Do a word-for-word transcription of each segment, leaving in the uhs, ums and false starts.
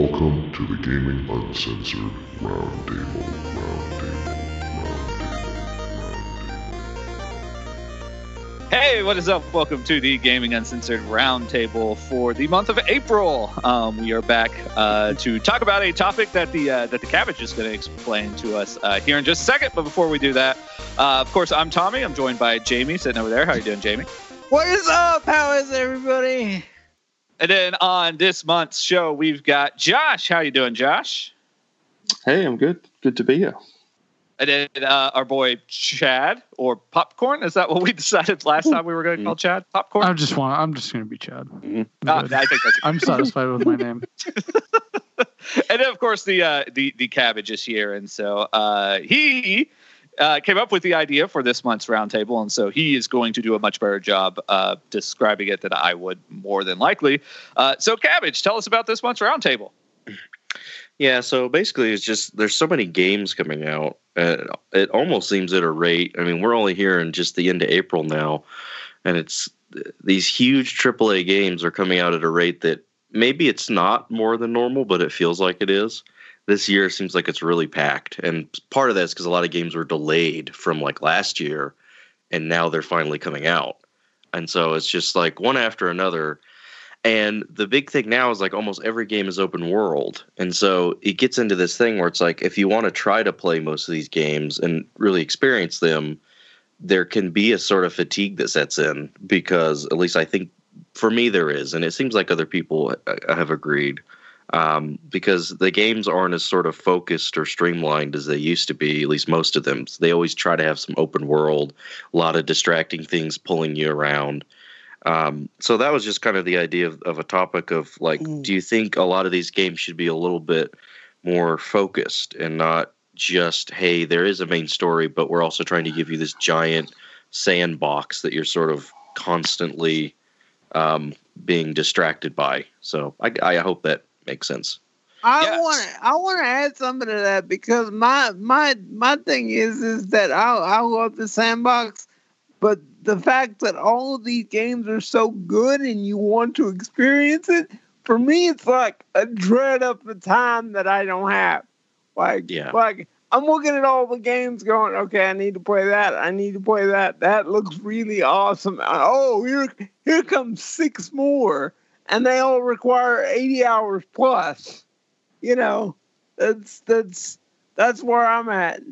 Welcome to the Gaming Uncensored Roundtable. Roundtable. Roundtable. Hey, what is up? Welcome to the Gaming Uncensored Roundtable for the month of April. Um, we are back uh, to talk about a topic that the uh, that the Cabbage is going to explain to us uh, here in just a second. But before we do that, uh, of course, I'm Tommy. I'm joined by Jamie sitting over there. How you doing, Jamie? What is up? How is everybody? And then on this month's show, we've got Josh. How you doing, Josh? Hey, I'm good. Good to be here. And then uh, our boy Chad, or Popcorn. Is that what we decided last time we were going to call Chad? Popcorn? I just want. I'm just going to be Chad. Mm-hmm. Uh, I think that's. I'm satisfied with my name. And then, of course, the uh, the the Cabbage is here, and so uh, he. Uh, came up with the idea for this month's roundtable, and so he is going to do a much better job uh, describing it than I would, more than likely. Uh, so, Cabbage, tell us about this month's roundtable. Yeah, so basically, it's just there's so many games coming out. Uh, it almost seems at a rate. I mean, we're only here in just the end of April now, and it's these huge triple A games are coming out at a rate that maybe it's not more than normal, but it feels like it is. This year seems like it's really packed, and part of that is because a lot of games were delayed from like last year, and now they're finally coming out. And so it's just like one after another. And the big thing now is like almost every game is open world. And so it gets into this thing where it's like if you want to try to play most of these games and really experience them, there can be a sort of fatigue that sets in, because at least I think for me there is, and it seems like other people have agreed. Um, because the games aren't as sort of focused or streamlined as they used to be, at least most of them. So they always try to have some open world, a lot of distracting things pulling you around. Um, so that was just kind of the idea of, of a topic of like, mm. do you think a lot of these games should be a little bit more focused and not just, hey, there is a main story, but we're also trying to give you this giant sandbox that you're sort of constantly um, being distracted by. So I, I hope that makes sense. I Yes. want to. I want to add something to that, because my my my thing is is that I I love the sandbox, but the fact that all of these games are so good and you want to experience it, for me it's like a dread of the time that I don't have. Like yeah. like I'm looking at all the games going, okay, I need to play that. I need to play that. That looks really awesome. Oh, here here comes six more. And they all require eighty hours plus. You know, that's that's that's where I'm at.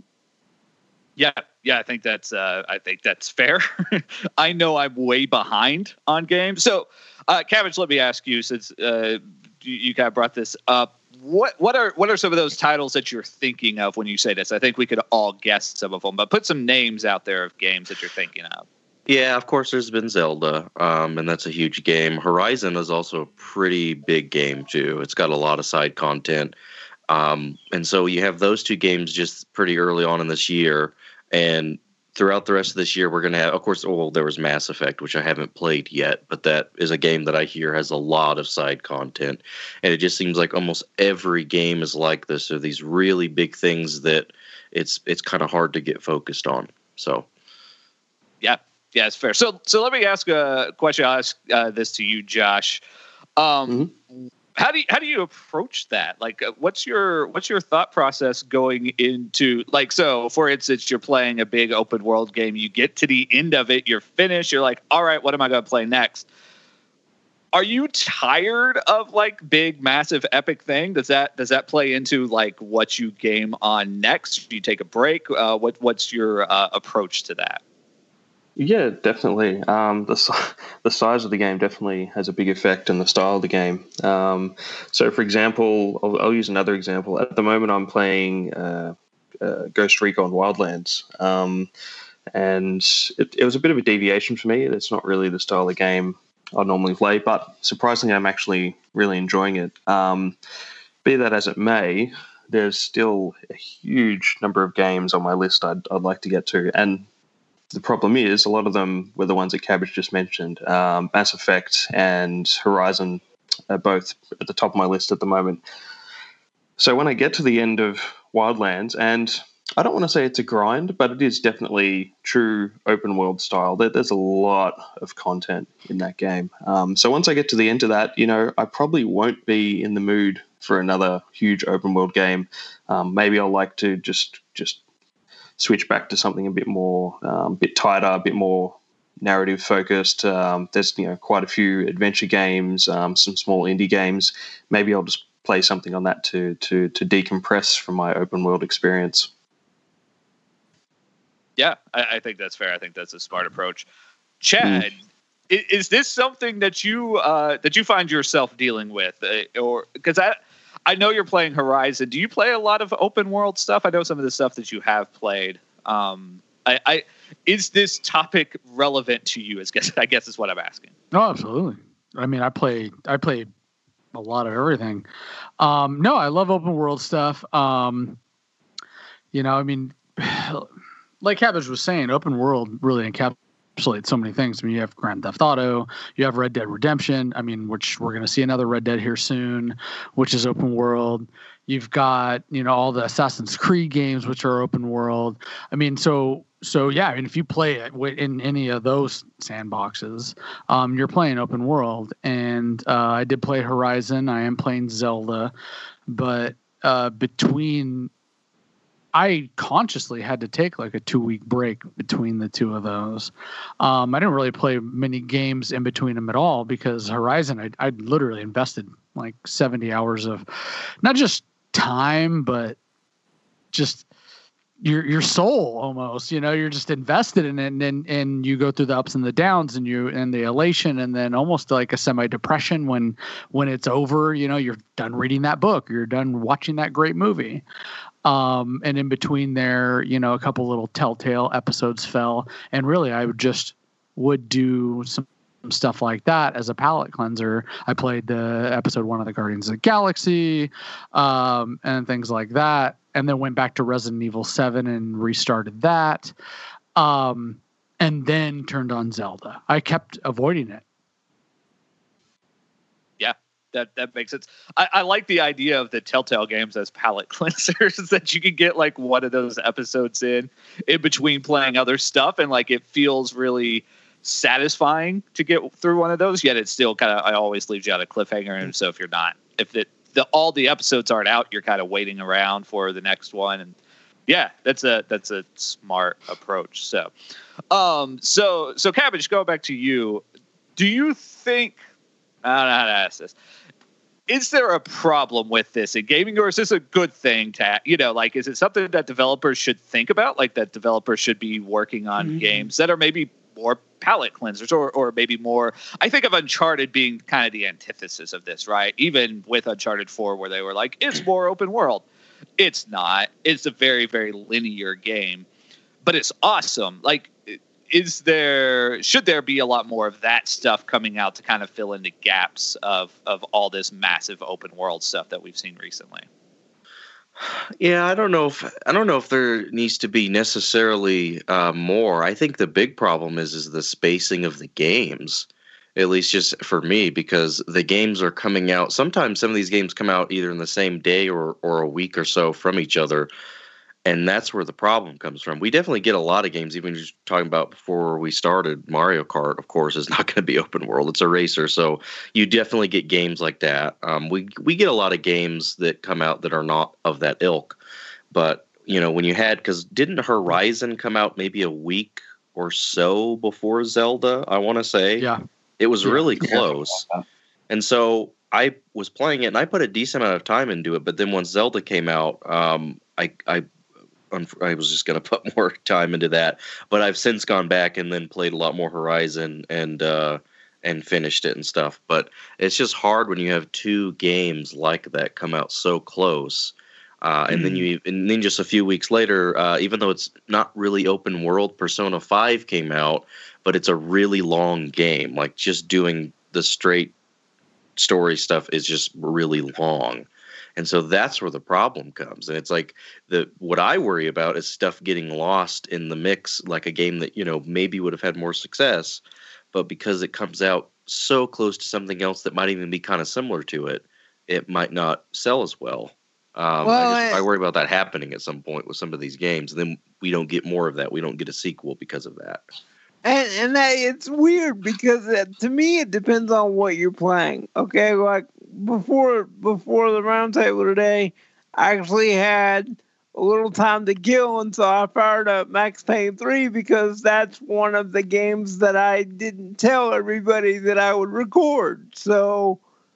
Yeah, yeah, I think that's uh, I think that's fair. I know I'm way behind on games. So, uh, Cabbage, let me ask you, since uh, you, you kind of brought this up, what what are what are some of those titles that you're thinking of when you say this? I think we could all guess some of them, but put some names out there of games that you're thinking of. Yeah, of course, there's been Zelda, um, and that's a huge game. Horizon is also a pretty big game, too. It's got a lot of side content. Um, and so you have those two games just pretty early on in this year. And throughout the rest of this year, we're going to have, of course, well, there was Mass Effect, which I haven't played yet, but that is a game that I hear has a lot of side content. And it just seems like almost every game is like this. There are these really big things that it's it's kind of hard to get focused on. So, yeah. Yeah, it's fair. So, so let me ask a question. I'll ask uh, this to you, Josh. Um, mm-hmm. How do you, how do you approach that? Like, uh, what's your what's your thought process going into, like, so for instance, you're playing a big open world game. You get to the end of it, you're finished. You're like, all right, what am I going to play next? Are you tired of like big, massive, epic thing? Does that does that play into like what you game on next? Do you take a break? Uh, what what's your uh, approach to that? Yeah, definitely. Um, the the size of the game definitely has a big effect on the style of the game. Um, so, for example, I'll, I'll use another example. At the moment, I'm playing uh, uh, Ghost Recon Wildlands, um, and it, it was a bit of a deviation for me. It's not really the style of game I normally play, but surprisingly, I'm actually really enjoying it. Um, be that as it may, there's still a huge number of games on my list I'd, I'd like to get to, and the problem is, a lot of them were the ones that Cabbage just mentioned. Um, Mass Effect and Horizon are both at the top of my list at the moment. So when I get to the end of Wildlands, and I don't want to say it's a grind, but it is definitely true open world style. There, there's a lot of content in that game. Um, so once I get to the end of that, you know, I probably won't be in the mood for another huge open world game. Um, maybe I'll like to just just switch back to something a bit more, um, bit tighter, a bit more narrative focused. Um, there's you know quite a few adventure games, um, some small indie games. Maybe I'll just play something on that to to to decompress from my open world experience. Yeah, I, I think that's fair. I think that's a smart approach. Chad, mm. is, is this something that you uh, that you find yourself dealing with, uh, or because I I know you're playing Horizon. Do you play a lot of open world stuff? I know some of the stuff that you have played. Um, I, I is this topic relevant to you? As guess I guess is what I'm asking. No, absolutely. I mean, I play I play a lot of everything. Um, no, I love open world stuff. Um, you know, I mean. Like Cabbage was saying, open world really encapsulates so many things. I mean, you have Grand Theft Auto, you have Red Dead Redemption, I mean, which we're going to see another Red Dead here soon, which is open world. You've got, you know, all the Assassin's Creed games, which are open world. I mean, so, so yeah, I mean, if you play it in any of those sandboxes, um, you're playing open world. And uh, I did play Horizon. I am playing Zelda. But uh, between... I consciously had to take like a two week break between the two of those. Um, I didn't really play many games in between them at all because Horizon, I I literally invested like seventy hours of not just time, but just your your soul almost. You know, you're just invested in it, and and, and you go through the ups and the downs, and you and the elation, and then almost like a semi depression when when it's over. You know, you're done reading that book, you're done watching that great movie. Um, and in between there, you know, a couple little Telltale episodes fell, and really I would just would do some stuff like that as a palate cleanser. I played the episode one of the Guardians of the Galaxy, um, and things like that. And then went back to Resident Evil seven and restarted that. Um, and then turned on Zelda. I kept avoiding it. That that makes sense. I, I like the idea of the Telltale games as palate cleansers that you can get like one of those episodes in in between playing other stuff, and like it feels really satisfying to get through one of those. Yet it's still kind of I always leaves you out a cliffhanger, and so if you're not if it the all the episodes aren't out, you're kind of waiting around for the next one. And yeah, that's a that's a smart approach. So, um, so so Cabbage, go back to you. Do you think? I don't know how to ask this. Is there a problem with this in gaming, or is this a good thing to, you know, like, is it something that developers should think about? Like that developers should be working on mm-hmm. games that are maybe more palate cleansers or, or maybe more, I think of Uncharted being kind of the antithesis of this, right? Even with Uncharted four, where they were like, it's more open world. It's not. It's a very, very linear game, but it's awesome. Like, is there should there be a lot more of that stuff coming out to kind of fill in the gaps of of all this massive open world stuff that we've seen recently? Yeah, I don't know if I don't know if there needs to be necessarily uh, more. I think the big problem is is the spacing of the games. At least just for me, because the games are coming out. Sometimes some of these games come out either in the same day or or a week or so from each other. And that's where the problem comes from. We definitely get a lot of games, even just talking about before we started, Mario Kart, of course, is not going to be open world. It's a racer. So you definitely get games like that. Um, we we get a lot of games that come out that are not of that ilk. But, you know, when you had, because didn't Horizon come out maybe a week or so before Zelda, I want to say? Yeah. It was yeah. really close. Yeah. And so I was playing it, and I put a decent amount of time into it. But then once Zelda came out, um, I I I was just going to put more time into that, but I've since gone back and then played a lot more Horizon and uh, and finished it and stuff. But it's just hard when you have two games like that come out so close, uh, and mm. then you and then just a few weeks later, uh, even though it's not really open world, Persona five came out, but it's a really long game. Like just doing the straight story stuff is just really long. And so that's where the problem comes. And it's like the what I worry about is stuff getting lost in the mix, like a game that, you know, maybe would have had more success, but because it comes out so close to something else that might even be kind of similar to it, it might not sell as well. Um, well I, just, I, I worry about that happening at some point with some of these games. And then we don't get more of that. We don't get a sequel because of that. And and that it's weird because it, to me it depends on what you're playing. Okay, like before before the roundtable today, I actually had a little time to kill, and so I fired up Max Payne three because that's one of the games that I didn't tell everybody that I would record. So,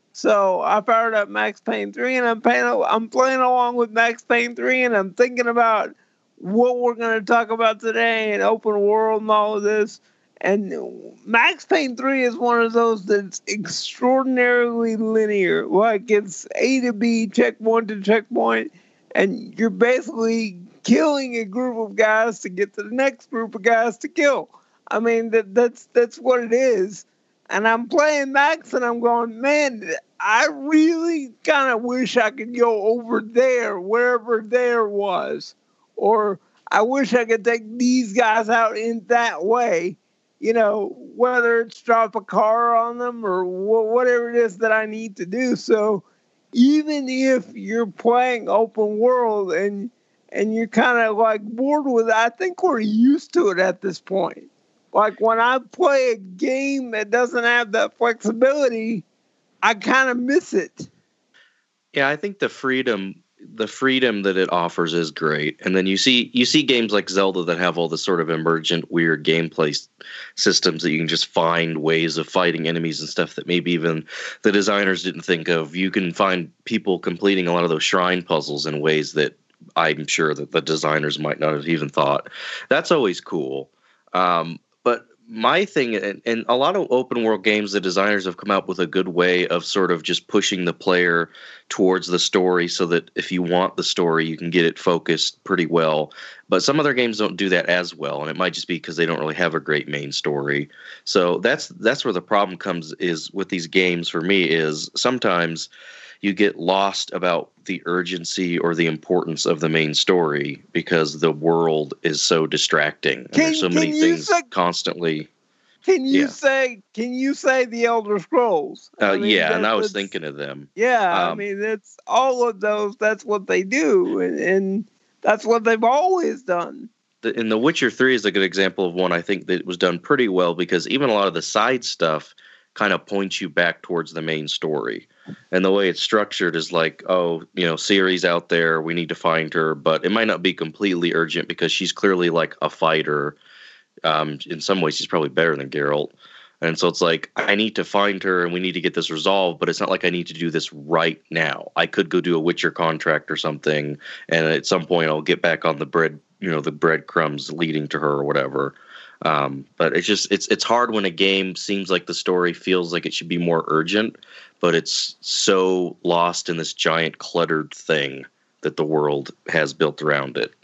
so I fired up Max Payne three, and I'm playing I'm playing along with Max Payne three, and I'm thinking about what we're going to talk about today and open world and all of this. And Max Payne three is one of those that's extraordinarily linear. Like, it's A to B, checkpoint to checkpoint, and you're basically killing a group of guys to get to the next group of guys to kill. I mean, that that's that's what it is. And I'm playing Max, and I'm going, man, I really kind of wish I could go over there, wherever there was. Or I wish I could take these guys out in that way. You know, whether it's drop a car on them or wh- whatever it is that I need to do. So even if you're playing open world and and you're kind of like bored with it, I think we're used to it at this point. Like, when I play a game that doesn't have that flexibility, I kind of miss it. Yeah, I think the freedom the freedom that it offers is great. And then you see you see games like Zelda that have all this sort of emergent weird gameplay s- systems that you can just find ways of fighting enemies and stuff that maybe even the designers didn't think of. You can find people completing a lot of those shrine puzzles in ways that I'm sure that the designers might not have even thought. That's always cool. Um, but my thing, and, and a lot of open world games, the designers have come up with a good way of sort of just pushing the player towards the story so that if you want the story, you can get it focused pretty well. But some other games don't do that as well, and it might just be because they don't really have a great main story. So that's that's where the problem comes is with these games for me is sometimes you get lost about the urgency or the importance of the main story because the world is so distracting. And Can- there's so can many you things say- constantly. Can you Yeah. say? Can you say the Elder Scrolls? Uh, I mean, yeah, that- and I was that's- thinking of them. Yeah, I Um, mean, that's all of those. That's what they do, and, and that's what they've always done. The, and The Witcher three is a good example of one I think that was done pretty well because even a lot of the side stuff kind of points you back towards the main story. And the way it's structured is like, oh, you know, Ciri's out there, we need to find her, but it might not be completely urgent because she's clearly like a fighter. Um, in some ways, she's probably better than Geralt. And so it's like, I need to find her and we need to get this resolved, but it's not like I need to do this right now. I could go do a Witcher contract or something, and at some point I'll get back on the bread, you know, the breadcrumbs leading to her or whatever. Um, but it's just, it's it's hard when a game seems like the story feels like it should be more urgent, but it's so lost in this giant cluttered thing that the world has built around it.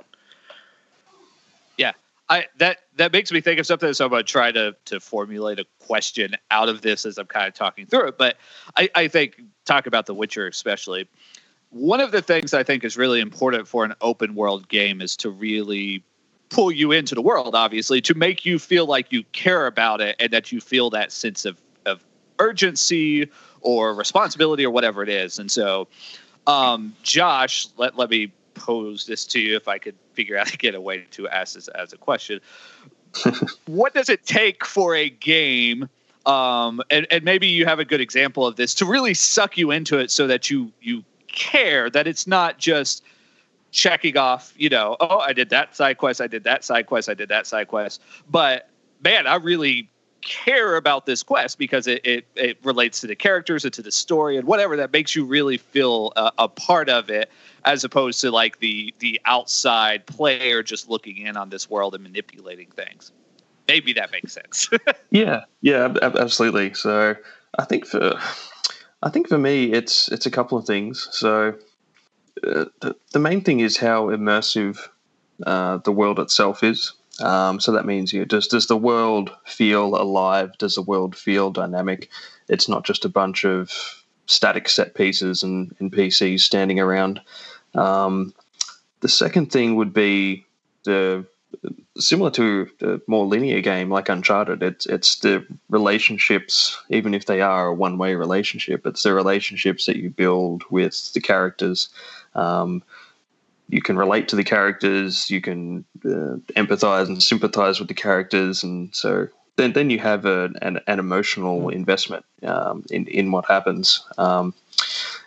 Yeah, I that that makes me think of something. So I'm going to try to to formulate a question out of this as I'm kind of talking through it. But I, I think talk about The Witcher especially. One of the things I think is really important for an open world game is to really pull you into the world, obviously, to make you feel like you care about it and that you feel that sense of, of urgency or responsibility or whatever it is. And so, um, Josh, let, let me pose this to you if I could figure out to get a way to ask this as a question. What does it take for a game, um, and, and maybe you have a good example of this, to really suck you into it so that you you care, that it's not just checking off, you know, oh, I did that side quest, I did that side quest, I did that side quest. But man, I really care about this quest because it it, it relates to the characters and to the story and whatever that makes you really feel a, a part of it, as opposed to like the the outside player just looking in on this world and manipulating things. Maybe that makes sense. Yeah, yeah, ab- ab- absolutely. So I think for I think for me, it's it's a couple of things. So uh, the the main thing is how immersive uh, the world itself is. Um, so that means, you know, does does the world feel alive? Does the world feel dynamic? It's not just a bunch of static set pieces and N P Cs standing around. Um, the second thing would be the similar to the more linear game like Uncharted. It's it's the relationships, even if they are a one-way relationship. It's the relationships that you build with the characters. Um, you can relate to the characters, you can uh, empathize and sympathize with the characters, and so then then you have a, an, an emotional investment um, in in what happens. Um,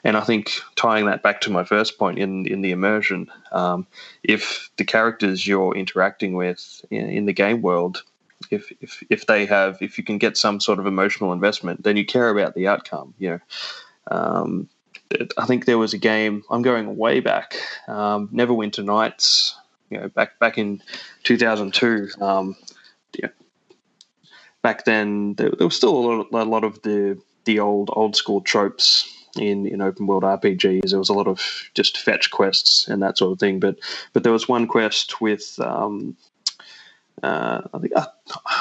and I think tying that back to my first point in in the immersion, um, if the characters you're interacting with in, in the game world, if if if they have, if you can get some sort of emotional investment, then you care about the outcome. You know, um, I think there was a game. I'm going way back. Um, Neverwinter Nights. You know, back back in two thousand two. Um, yeah, back then there, there was still a lot, a lot of the the old old school tropes in, in open world R P Gs. There was a lot of just fetch quests and that sort of thing. But but there was one quest with um, uh, I think I,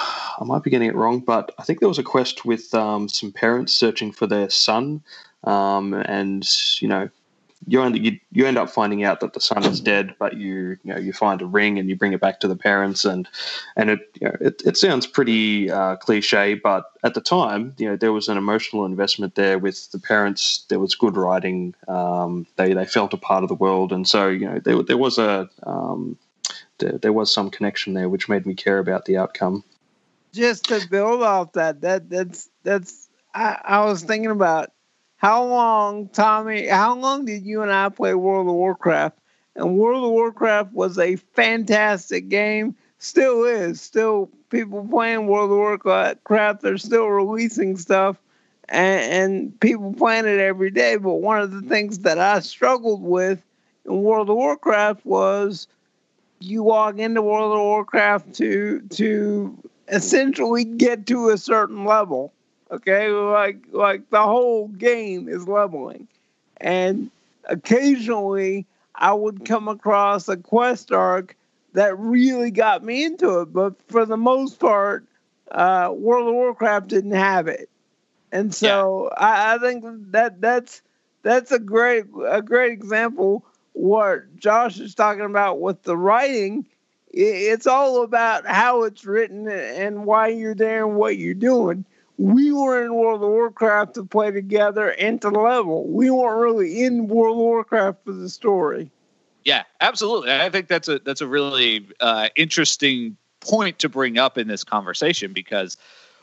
I might be getting it wrong, but I think there was a quest with um, some parents searching for their son, um, and you know. You end, you, you end up finding out that the son is dead, but you you know you find a ring and you bring it back to the parents, and and it you know, it, it sounds pretty uh, cliche, but at the time you know there was an emotional investment there with the parents. There was good writing. Um, they they felt a part of the world, and so you know there there was a um, there, there was some connection there which made me care about the outcome. Just to build off that, that that's that's I, I was thinking about. How long, Tommy, how long did you and I play World of Warcraft? And World of Warcraft was a fantastic game. Still is. Still, people playing World of Warcraft, they're still releasing stuff. And, and people playing it every day. But one of the things that I struggled with in World of Warcraft was you log into World of Warcraft to to essentially get to a certain level. Okay, like like the whole game is leveling, and occasionally I would come across a quest arc that really got me into it. But for the most part, uh, World of Warcraft didn't have it, and so yeah. I, I think that that's that's a great a great example. What Josh is talking about with the writing, it's all about how it's written and why you're there and what you're doing. We were in World of Warcraft to play together and to level. We weren't really in World of Warcraft for the story. Yeah, absolutely. I think that's a that's a really uh, interesting point to bring up in this conversation, because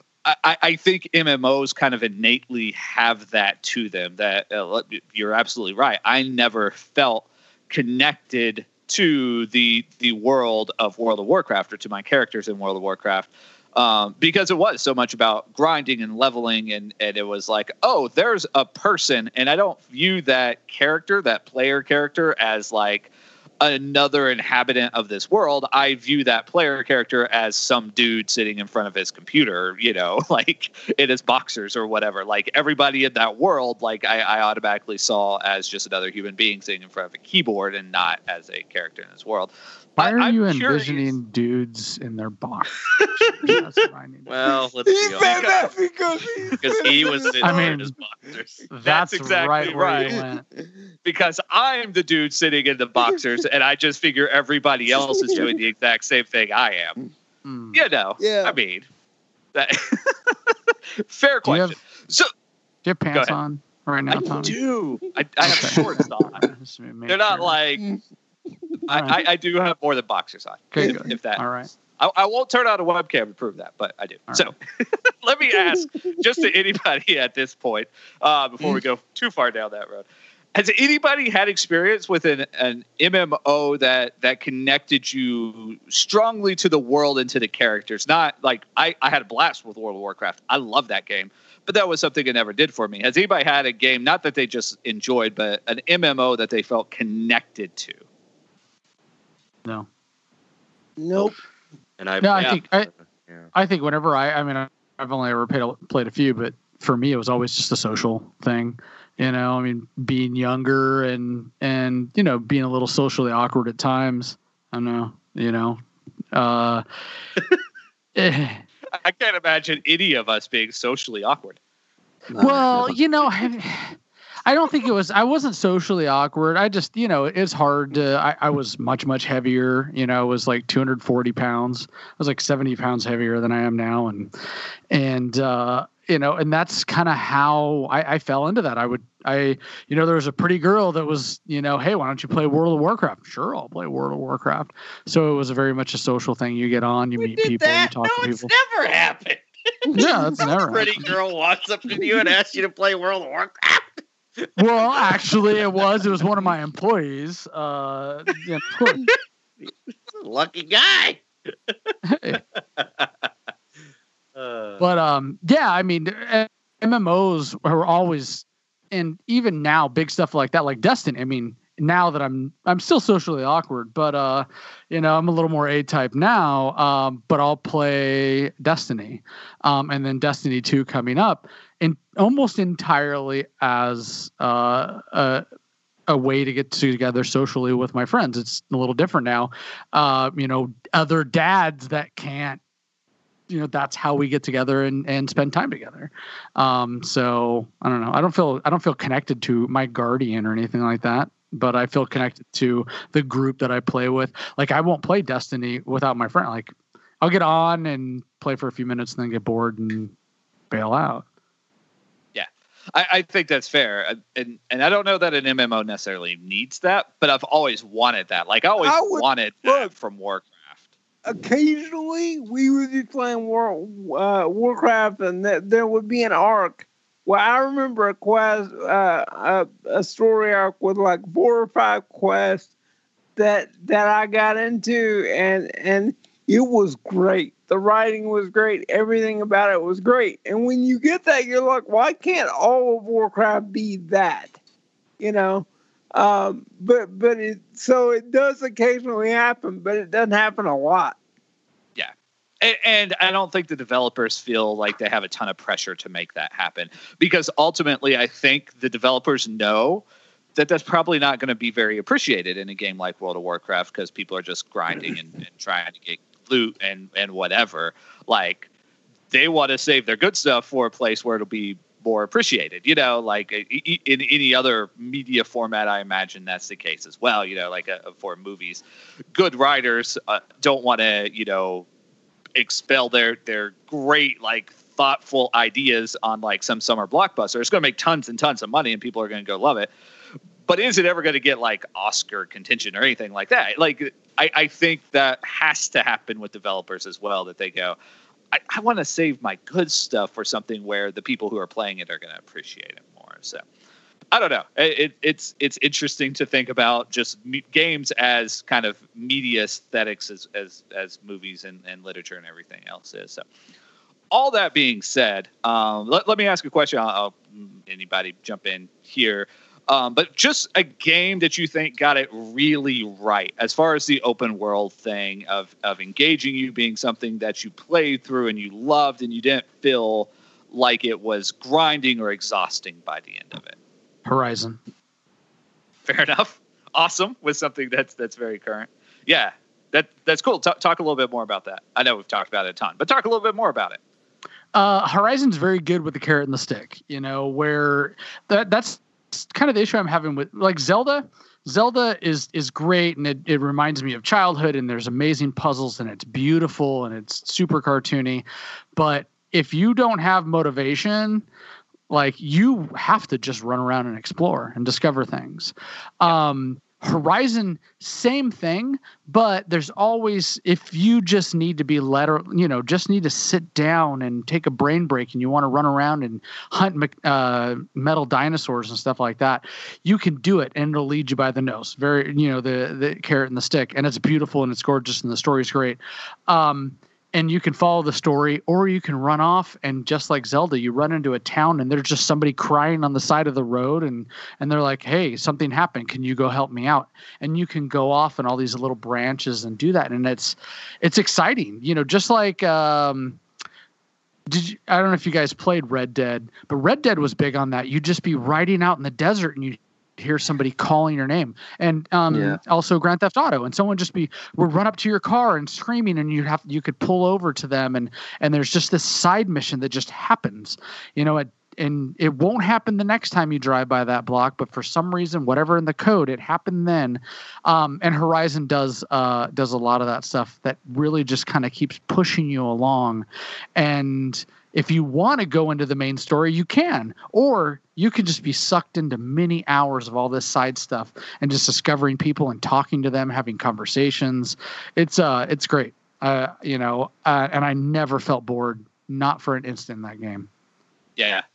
I, I think M M Os kind of innately have that to them. That uh, you're absolutely right. I never felt connected to the the world of World of Warcraft or to my characters in World of Warcraft. Um, because it was so much about grinding and leveling, and, and it was like, oh, there's a person, and I don't view that character, that player character, as like another inhabitant of this world. I view that player character as some dude sitting in front of his computer, you know, like in his boxers or whatever. Like everybody in that world, like I, I automatically saw as just another human being sitting in front of a keyboard and not as a character in this world. Why are I'm you curious. envisioning dudes in their box? That's what I need. Well, let's He be said honest. that because he, Because he was sitting I there in mean, his boxers. That's, That's exactly right. Where right. you went. Because I'm the dude sitting in the boxers, and I just figure everybody else is doing the exact same thing I am. Mm. You know, Yeah. I mean, that fair Do you question. have- so Do you have pants ahead. on right now, I Tommy? do. I, I have Okay. shorts on. Just to make They're not sure. like. I, Alright. I, I do have more than boxers on. Okay, if, good. if that. All right. I, I won't turn on a webcam to prove that, but I do. All so let me ask, just to anybody at this point, uh, before we go too far down that road, has anybody had experience with an, an M M O that that connected you strongly to the world and to the characters? Not like I, I had a blast with World of Warcraft. I love that game, but that was something it never did for me. Has anybody had a game, not that they just enjoyed, but an M M O that they felt connected to? No. nope. And I, No, I Yeah. think I, yeah. I think whenever I, I mean, I- I've only ever played a, played a few, but for me, it was always just a social thing. You know, I mean, being younger and and you know, being a little socially awkward at times. I don't know. You know, uh, eh. I can't imagine any of us being socially awkward. No, well, never. you know, I, I don't think it was. I wasn't socially awkward. I just, you know, it's hard to. I, I was much much heavier. You know, I was like two hundred forty pounds. I was like seventy pounds heavier than I am now, and and uh, you know, and that's kind of how I, I fell into that. I would, I, you know, there was a pretty girl that was, you know, hey, why don't you play World of Warcraft? Sure, I'll play World of Warcraft. So it was a very much a social thing. You get on, you We meet did people, that? you talk no, to it's people. never happened. Yeah, that's never Pretty happened. girl walks up to you and asks you to play World of Warcraft. Well, actually, it was. It was one of my employees. Uh, yeah, lucky guy. But um, yeah, I mean, M M Os are always, and even now, big stuff like that, like Destiny. I mean, now that I'm, I'm still socially awkward, but uh, you know, I'm a little more A-type now. Um, but I'll play Destiny, um, and then Destiny two coming up, and almost entirely as uh, a a way to get together socially with my friends. It's a little different now. Uh, you know, other dads that can't. You know, that's how we get together and, and spend time together. Um, so I don't know. I don't feel I don't feel connected to my guardian or anything like that, but I feel connected to the group that I play with. Like I won't play Destiny without my friend. Like I'll get on and play for a few minutes and then get bored and bail out. Yeah, I, I think that's fair. And and I don't know that an M M O necessarily needs that, but I've always wanted that. Like I always I would, wanted that look, from Warcraft. Occasionally, we would be playing War, uh, Warcraft, and th- there would be an arc. Well, I remember a quest, uh, a, a story arc with like four or five quests that that I got into, and and it was great. The writing was great. Everything about it was great. And when you get that, you're like, why can't all of Warcraft be that? You know. Um, but but it so it does occasionally happen, but it doesn't happen a lot. Yeah, and, and I don't think the developers feel like they have a ton of pressure to make that happen, because ultimately I think the developers know that that's probably not going to be very appreciated in a game like World of Warcraft, because people are just grinding and, and trying to get loot and and whatever. Like they want to save their good stuff for a place where it'll be more appreciated, you know, like in any other media format, I imagine that's the case as well. You know, like uh, for movies, good writers uh, don't want to, you know, expel their, their great, like thoughtful ideas on like some summer blockbuster. It's going to make tons and tons of money and people are going to go love it. But is it ever going to get like Oscar contention or anything like that? Like, I, I think that has to happen with developers as well, that they go, I, I want to save my good stuff for something where the people who are playing it are going to appreciate it more. So I don't know. It, it, it's it's interesting to think about just me- games as kind of media aesthetics as as, as movies and, and literature and everything else is. So all that being said, um, let, let me ask a question. I'll, I'll anybody jump in here. Um, but just a game that you think got it really right as far as the open world thing of, of engaging you being something that you played through and you loved and you didn't feel like it was grinding or exhausting by the end of it. Horizon. Fair enough. Awesome. With something that's that's very current. Yeah, that that's cool. T- talk a little bit more about that. I know we've talked about it a ton, but talk a little bit more about it. Uh, Horizon's very good with the carrot and the stick, you know, where that that's kind of the issue I'm having with like Zelda. Zelda is is great, and it, it reminds me of childhood, and there's amazing puzzles, and it's beautiful, and it's super cartoony. But if you don't have motivation, like you have to just run around and explore and discover things. Um, Horizon, same thing, but there's always, if you just need to be let, or, you know, just need to sit down and take a brain break and you want to run around and hunt uh, metal dinosaurs and stuff like that, you can do it and it'll lead you by the nose. Very, you know, the, the carrot and the stick, and it's beautiful and it's gorgeous and the story's great. Um, And you can follow the story, or you can run off and just like Zelda, you run into a town and there's just somebody crying on the side of the road, and and they're like, "Hey, something happened. Can you go help me out?" And you can go off in all these little branches and do that, and it's it's exciting. You know, just like um, did you, I don't know if you guys played Red Dead, but Red Dead was big on that. You'd just be riding out in the desert and you hear somebody calling your name, and um yeah. also Grand Theft Auto, and someone just be would run up to your car and screaming, and you have you could pull over to them, and and there's just this side mission that just happens, you know, it, and it won't happen the next time you drive by that block, but for some reason, whatever in the code, it happened then. Um, and Horizon does uh does a lot of that stuff that really just kind of keeps pushing you along. And if you want to go into the main story, you can, or you can just be sucked into many hours of all this side stuff and just discovering people and talking to them, having conversations. It's uh, it's great, uh, you know, uh, and I never felt bored, not for an instant in that game. Yeah,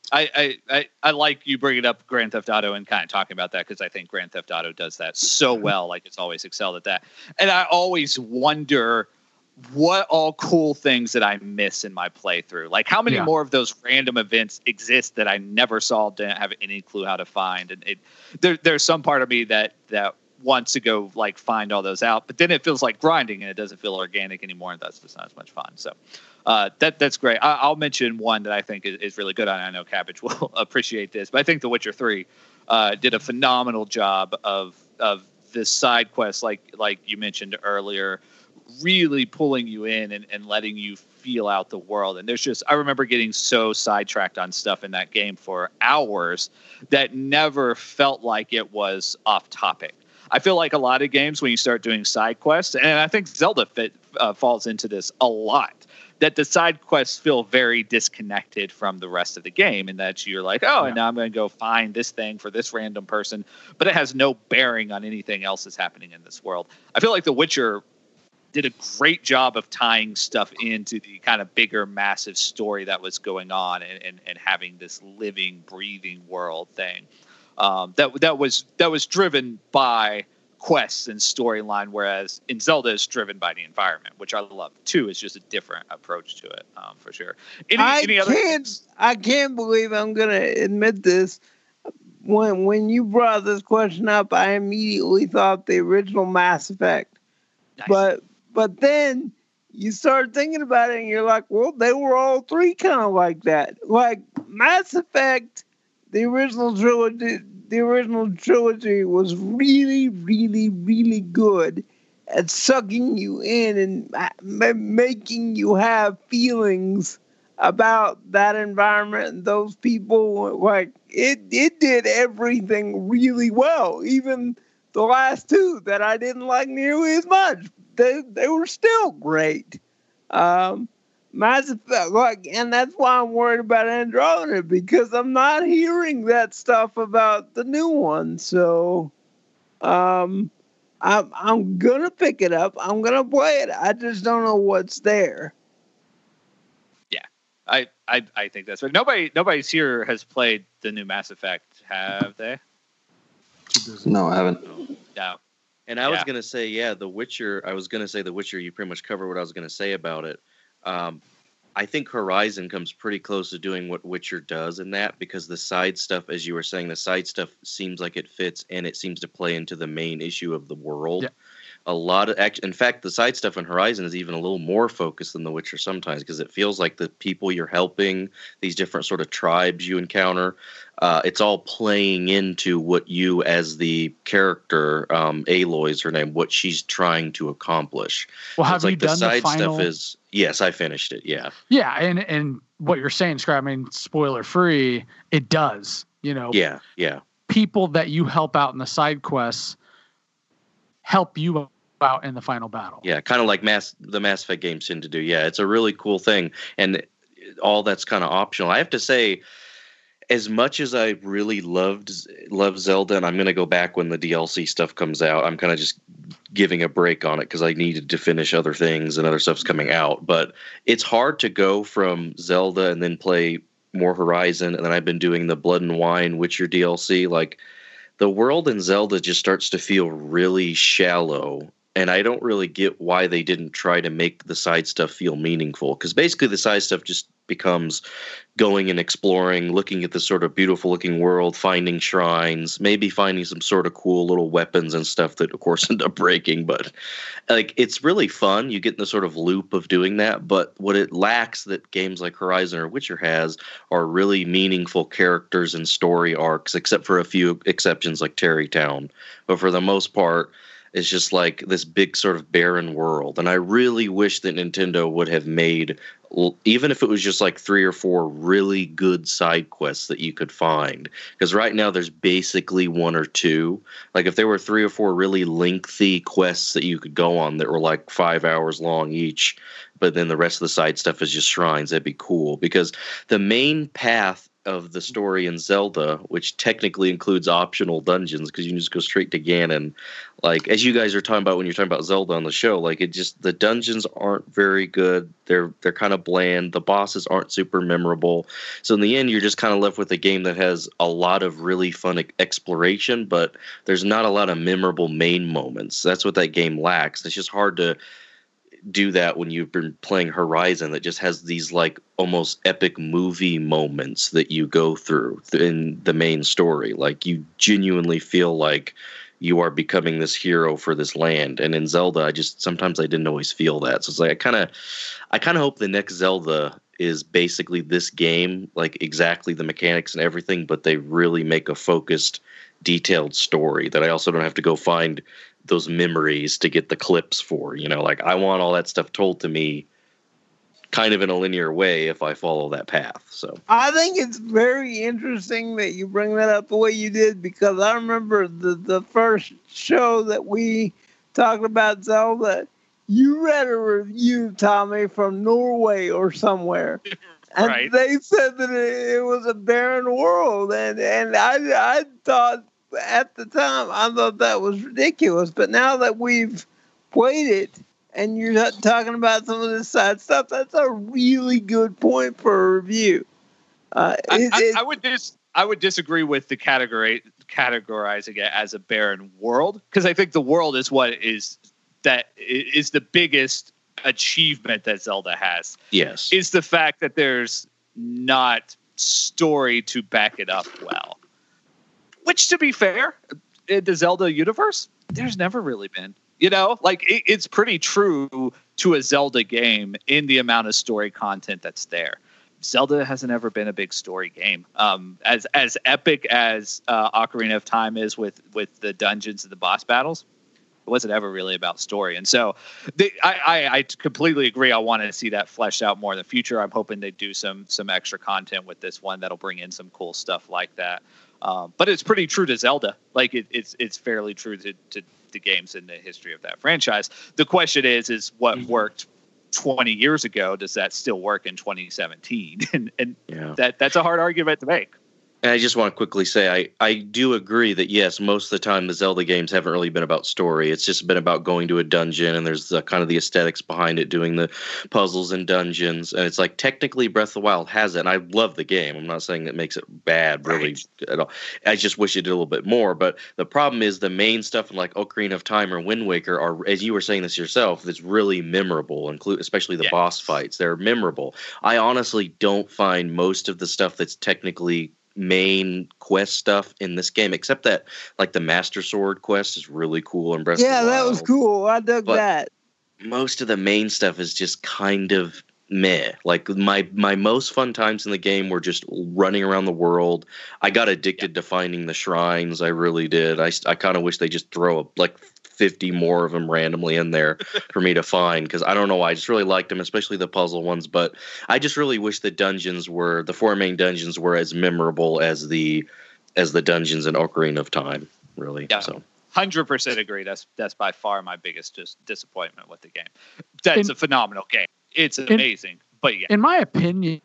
I, I, I, I like you bringing up Grand Theft Auto and kind of talking about that because I think Grand Theft Auto does that so well. Like it's always excelled at that. And I always wonder what all cool things that I miss in my playthrough. Like how many yeah. more of those random events exist that I never saw, didn't have any clue how to find. And it, there, there's some part of me that, that wants to go like find all those out, but then it feels like grinding and it doesn't feel organic anymore. And that's just not as much fun. So uh, that that's great. I, I'll mention one that I think is, is really good. I know Cabbage will appreciate this, but I think The Witcher three uh, did a phenomenal job of of this side quest, like like you mentioned earlier, really pulling you in and, and letting you feel out the world. And there's just, I remember getting so sidetracked on stuff in that game for hours that never felt like it was off topic. I feel like a lot of games when you start doing side quests, and I think Zelda fit, uh, falls into this a lot, that the side quests feel very disconnected from the rest of the game, and that you're like, oh, yeah. and now I'm going to go find this thing for this random person, but it has no bearing on anything else that's happening in this world. I feel like The Witcher did a great job of tying stuff into the kind of bigger, massive story that was going on, and, and, and having this living, breathing world thing. Um, that that was that was driven by quests and storyline, whereas in Zelda is driven by the environment, which I love too. It's just a different approach to it, um, for sure. Any, I any other can't things? I can't believe I'm gonna admit this. When when you brought this question up, I immediately thought the original Mass Effect, Nice. but but then you start thinking about it, and you're like, well, they were all three kind of like that. Like Mass Effect. The original trilogy, the original trilogy was really, really, really good at sucking you in and ma- making you have feelings about that environment and those people. Like it, it did everything really well. Even the last two that I didn't like nearly as much, they they were still great. Um, Mass Effect, like, and that's why I'm worried about Andromeda, because I'm not hearing that stuff about the new one. So, um, I'm I'm gonna pick it up. I'm gonna play it. I just don't know what's there. Yeah, I I, I think that's right. Nobody nobody's here has played the new Mass Effect, have they? No, I haven't. No. And I Yeah. was gonna say, yeah, The Witcher. I was gonna say The Witcher. You pretty much covered what I was gonna say about it. Um, I think Horizon comes pretty close to doing what Witcher does in that, because the side stuff, as you were saying, the side stuff seems like it fits and it seems to play into the main issue of the world. Yeah. A lot of act- in fact, the side stuff in Horizon is even a little more focused than The Witcher sometimes, because it feels like the people you're helping, these different sort of tribes you encounter, uh, it's all playing into what you, as the character, um, Aloy's her name, what she's trying to accomplish. Well, So have it's you like done the side the final? stuff is yes, I finished it. Yeah, Yeah, and and what you're saying, Scrap, I mean, spoiler free, it does. You know, yeah, yeah. people that you help out in the side quests help you out in the final battle. Yeah, kind of like Mass the Mass Effect games tend to do. Yeah, it's a really cool thing, and all that's kind of optional. I have to say, as much as I really loved love Zelda, and I'm going to go back when the D L C stuff comes out, I'm kind of just giving a break on it because I needed to finish other things and other stuff's coming out. But it's hard to go from Zelda and then play more Horizon, and then I've been doing the Blood and Wine Witcher D L C. Like, the world in Zelda just starts to feel really shallow. And I don't really get why they didn't try to make the side stuff feel meaningful. Because basically the side stuff just becomes going and exploring, looking at this sort of beautiful looking world, finding shrines, maybe finding some sort of cool little weapons and stuff that of course end up breaking. But like, it's really fun. You get in the sort of loop of doing that. But what it lacks that games like Horizon or Witcher has are really meaningful characters and story arcs, except for a few exceptions like Terrytown. But for the most part, it's just like this big sort of barren world. And I really wish that Nintendo would have made, even if it was just like three or four really good side quests that you could find. Because right now there's basically one or two. Like if there were three or four really lengthy quests that you could go on that were like five hours long each, but then the rest of the side stuff is just shrines, that'd be cool. Because the main path of the story in Zelda, which technically includes optional dungeons because you can just go straight to Ganon. Like, as you guys are talking about when you're talking about Zelda on the show, like it just the dungeons aren't very good. They're they're kind of bland. The bosses aren't super memorable. So in the end, you're just kind of left with a game that has a lot of really fun e- exploration, but there's not a lot of memorable main moments. That's what that game lacks. It's just hard to do that when you've been playing Horizon that just has these like almost epic movie moments that you go through in the main story. Like you genuinely feel like you are becoming this hero for this land. And in Zelda, I just sometimes I didn't always feel that. So it's like I kind of I kind of hope the next Zelda is basically this game, like exactly the mechanics and everything, but they really make a focused, detailed story that I also don't have to go find those memories to get the clips for, you know, like I want all that stuff told to me kind of in a linear way if I follow that path. So I think it's very interesting that you bring that up the way you did, because I remember the, the first show that we talked about Zelda, you read a review, Tommy, from Norway or somewhere. And Right. they said that it, it was a barren world. And, and I, I thought, at the time, I thought that was ridiculous. But now that we've played it and you're talking about some of this side stuff, that's a really good point for a review. Uh, I, it, I, it, I would dis- I would disagree with the category categorizing it as a barren world, because I think the world is what is that is the biggest achievement that Zelda has. yes, Is the fact that there's not story to back it up well. Which, to be fair, in the Zelda universe, there's never really been. You know, like it, it's pretty true to a Zelda game in the amount of story content that's there. Zelda hasn't ever been a big story game. Um, as as epic as uh, Ocarina of Time is with with the dungeons and the boss battles, it wasn't ever really about story. And so the, I, I, I completely agree. I want to see that fleshed out more in the future. I'm hoping they do some some extra content with this one that'll bring in some cool stuff like that. Um, but it's pretty true to Zelda. Like it, it's it's fairly true to, to the games in the history of that franchise. The question is, is what Mm-hmm. worked twenty years ago? Does that still work in twenty seventeen? And and yeah. that that's a hard argument to make. And I just want to quickly say, I, I do agree that, yes, most of the time the Zelda games haven't really been about story. It's just been about going to a dungeon, and there's the, kind of the aesthetics behind it, doing the puzzles and dungeons. And it's like, technically, Breath of the Wild has it, and I love the game. I'm not saying that makes it bad, really, Right. at all. I just wish it did a little bit more. But the problem is the main stuff in like Ocarina of Time or Wind Waker are, as you were saying this yourself, that's really memorable, include especially the Yes. boss fights. They're memorable. I honestly don't find most of the stuff that's technically main quest stuff in this game, except that like the Master Sword quest is really cool in Breath yeah, of the that Wild. was cool. I dug But- that. Most of the main stuff is just kind of meh. Like my my most fun times in the game were just running around the world. I got addicted to finding the shrines. I really did. I, I kind of wish they just throw a, like fifty more of them randomly in there for me to find, because I don't know why. I just really liked them, especially the puzzle ones. But I just really wish the dungeons were the four main dungeons were as memorable as the as the dungeons in Ocarina of Time. Really, Yeah. so. Hundred percent agree. That's that's by far my biggest dis- disappointment with the game. That's In- a phenomenal game. It's amazing, but yeah, In my opinion,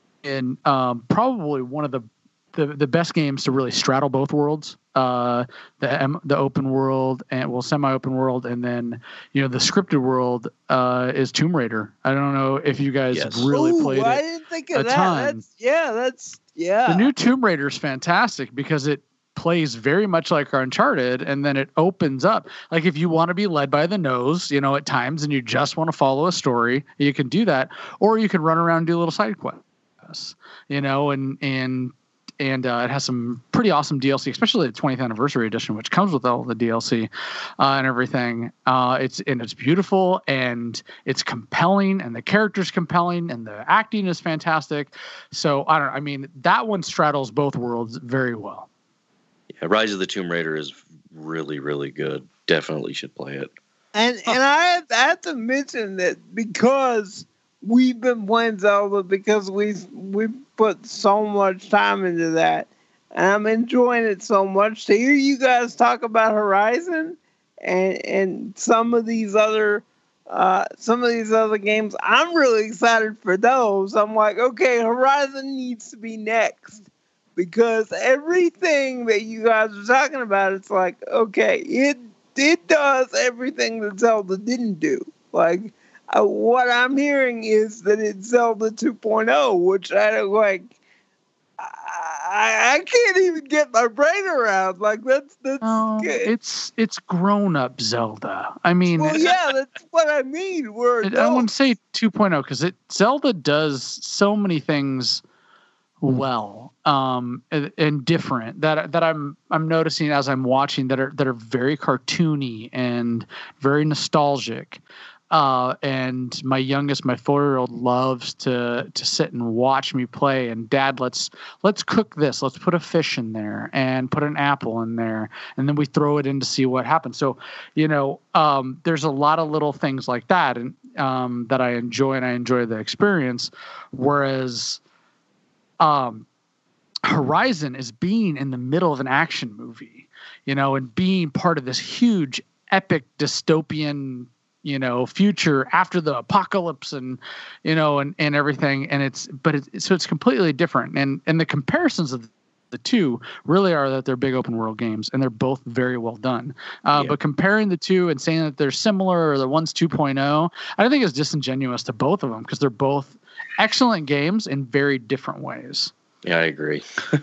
um, probably one of the, the the best games to really straddle both worlds. Uh, the um, the open world and well, semi-open world, and then you know the scripted world uh, is Tomb Raider. I don't know if you guys Yes. really Ooh, played I it. didn't think of a that. ton. That's yeah, that's yeah. The new Tomb Raider is fantastic because it plays very much like Uncharted, and then it opens up. Like if you want to be led by the nose, you know, at times, and you just want to follow a story, you can do that, or you can run around and do little side quests, you know, and and and uh, it has some pretty awesome D L C, especially the twentieth anniversary edition, which comes with all the D L C uh, and everything. Uh, it's and it's beautiful and it's compelling, and the character's compelling, and the acting is fantastic. So I don't. I mean, that one straddles both worlds very well. Yeah, Rise of the Tomb Raider is really, really good. Definitely should play it. And and I have, I have to mention that because we've been playing Zelda, because we we put so much time into that, and I'm enjoying it so much. To hear you guys talk about Horizon and and some of these other uh, some of these other games, I'm really excited for those. I'm like, okay, Horizon needs to be next, because everything that you guys are talking about, it's like, okay, it it does everything that Zelda didn't do. Like, uh, what I'm hearing is that it's Zelda two point oh, which I don't like. I, I can't even get my brain around. Like that's that's. Oh, it's it's grown up Zelda. I mean, well, yeah, that's what I mean. We're I don't want to say two point oh because it Zelda does so many things well, um, and, and different that that I'm I'm noticing as I'm watching that are that are very cartoony and very nostalgic. Uh, and my youngest, my four-year-old, loves to to sit and watch me play. And Dad, let's let's cook this. Let's put a fish in there and put an apple in there, and then we throw it in to see what happens. So, you know, um, there's a lot of little things like that, and um, that I enjoy, and I enjoy the experience. Whereas, um, Horizon is being in the middle of an action movie, you know, and being part of this huge, epic, dystopian, you know, future after the apocalypse and, you know, and, and everything. And it's, but it's, so it's completely different. And, and the comparisons of the two really are that they're big open world games and they're both very well done. Uh, yeah. But comparing the two and saying that they're similar or the one's two point oh, I think is disingenuous to both of them because they're both excellent games in very different ways. Yeah, I agree.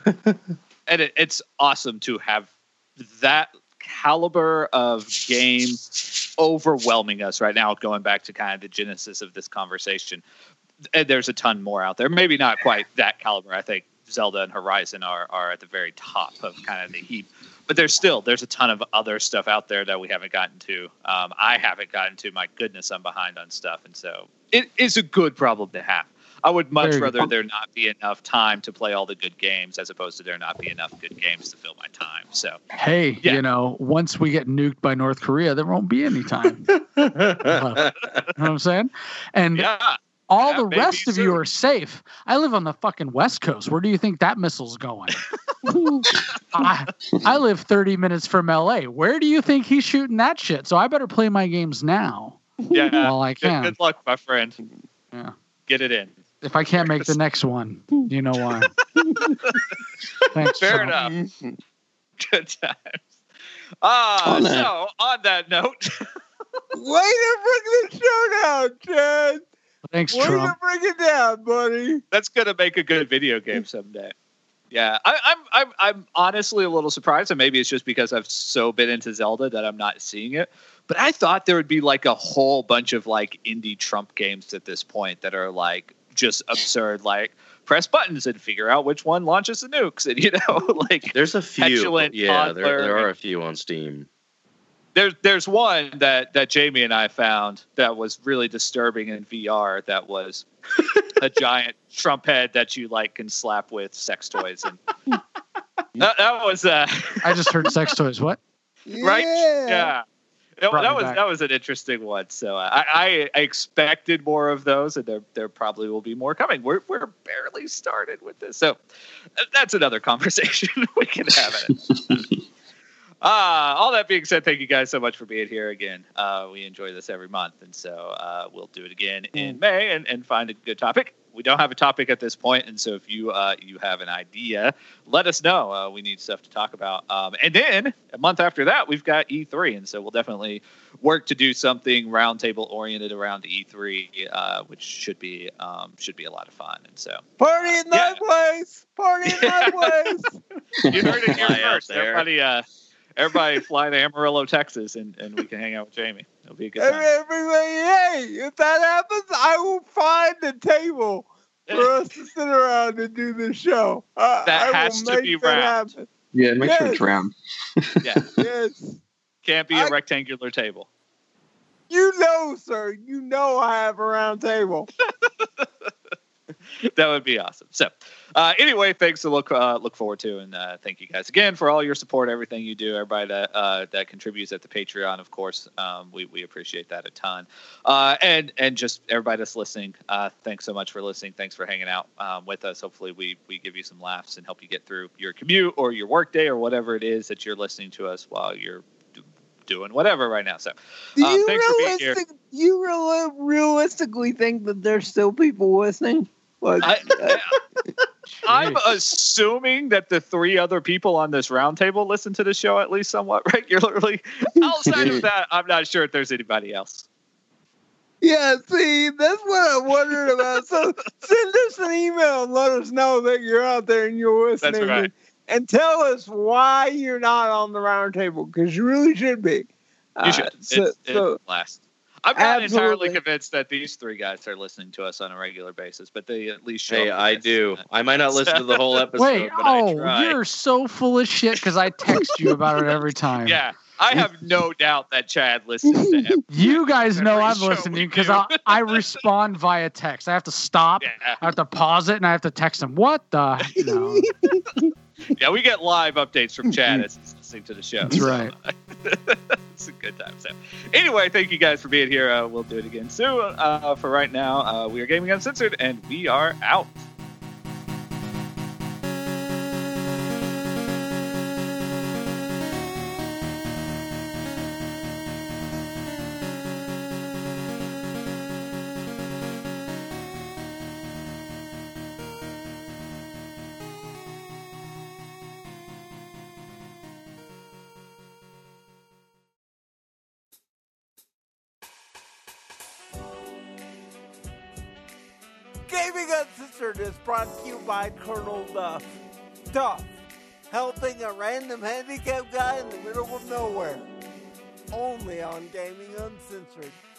And it, it's awesome to have that caliber of game overwhelming us right now, going back to kind of the genesis of this conversation. And there's a ton more out there. Maybe not quite that caliber. I think Zelda and Horizon are, are at the very top of kind of the heap. But there's still, there's a ton of other stuff out there that we haven't gotten to. Um, I haven't gotten to. My goodness, I'm behind on stuff. And so it is a good problem to have. I would much Very rather good. there not be enough time to play all the good games as opposed to there not be enough good games to fill my time. So, hey, yeah. you know, once we get nuked by North Korea, there won't be any time. You know what I'm saying? And yeah, all yeah, the rest of soon. you are safe. I live on the fucking West Coast. Where do you think that missile's going? I, I live thirty minutes from L A. Where do you think he's shooting that shit? So I better play my games now. Yeah, while I can. Good, good luck, my friend. Yeah, get it in. If I can't make the next one, you know why. Thanks. Fair enough. Good times. Ah, uh, so on that note, way to bring the show down, Chad. Thanks, way Trump. to bring it down, buddy. That's gonna make a good video game someday. Yeah, I, I'm I'm I'm honestly a little surprised, and maybe it's just because I've so been into Zelda that I'm not seeing it. But I thought there would be like a whole bunch of like indie Trump games at this point that are like just absurd, like press buttons and figure out which one launches the nukes, and you know, like there's a few. Yeah, there there are a few on Steam. There's there's one that that Jamie and I found that was really disturbing in V R. That was a giant Trump head that you like can slap with sex toys, and that, that was. Uh, I just heard sex toys. What? Right? Yeah. yeah. That, that was back. that was an interesting one. So uh, I, I expected more of those, and there there probably will be more coming. We're we're barely started with this, so that's another conversation we can have. It. Uh, all that being said, thank you guys so much for being here again. Uh, we enjoy this every month, and so uh, we'll do it again in May and, and find a good topic. We don't have a topic at this point, and so if you uh, you have an idea, let us know. Uh, we need stuff to talk about. Um, and then a month after that, we've got E three, and so we'll definitely work to do something roundtable oriented around E three, uh, which should be um, should be a lot of fun. And so party in my yeah. place, party in my place. You heard it here first, everybody. Uh, Everybody fly to Amarillo, Texas, and, and we can hang out with Jamie. It'll be a good time. Everybody, hey, if that happens, I will find a table for us to sit around and do this show. Uh, that I has to be round. Happen. Yeah, make yes. sure it's round. Yeah. Yes. Can't be a I, rectangular table. You know, sir. You know I have a round table. That would be awesome. So, uh, anyway, thanks to look uh, look forward to, and uh, thank you guys again for all your support, everything you do, everybody that uh, that contributes at the Patreon. Of course, um, we we appreciate that a ton, uh, and and just everybody that's listening. Uh, thanks so much for listening. Thanks for hanging out um, with us. Hopefully, we we give you some laughs and help you get through your commute or your work day or whatever it is that you're listening to us while you're doing whatever right now. So, um, you thanks for being here. You really realistically think that there's still people listening? What? I, I, I'm assuming that the three other people on this roundtable listen to the show at least somewhat regularly. Outside of that, I'm not sure if there's anybody else. Yeah, see, that's what I'm wondering about. So send us an email and let us know that you're out there and you're listening. That's right. And, and tell us why you're not on the roundtable, because you really should be. You should. Uh, so, it's, so, it's blast. I'm not absolutely. entirely convinced that these three guys are listening to us on a regular basis, but they at least show Hey, up I this. do. I might not listen to the whole episode, Wait, but I oh, try. you're so full of shit because I text you about it every time. Yeah, I have no doubt that Chad listens to him. You guys know Every I'm show listening we because do. I, I respond via text. I have to stop. Yeah. I have to pause it, and I have to text him. What the? No. Yeah, we get live updates from Chad as he's listening to the show. That's so, right. It's a good time. So, anyway, thank you guys for being here. Uh, we'll do it again soon. Uh, for right now, uh, we are Gaming Uncensored, and we are out. Gaming Uncensored is brought to you by Colonel Duff. Duff, helping a random handicapped guy in the middle of nowhere. Only on Gaming Uncensored.